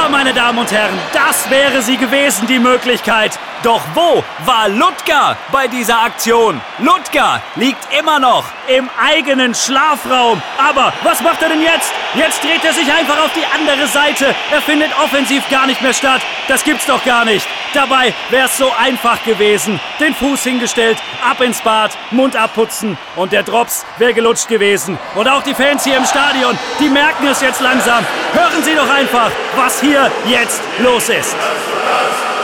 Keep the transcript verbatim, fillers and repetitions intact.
Ja, meine Damen und Herren, das wäre sie gewesen, die Möglichkeit. Doch wo war Ludger bei dieser Aktion? Ludger liegt immer noch im eigenen Schlafraum. Aber was macht er denn jetzt? Jetzt dreht er sich einfach auf die andere Seite. Er findet offensiv gar nicht mehr statt. Das gibt's doch gar nicht. Dabei wäre es so einfach gewesen. Den Fuß hingestellt, ab ins Bad, Mund abputzen und der Drops wäre gelutscht gewesen. Und auch die Fans hier im Stadion, die merken es jetzt langsam. Hören Sie doch einfach, was hier jetzt los ist.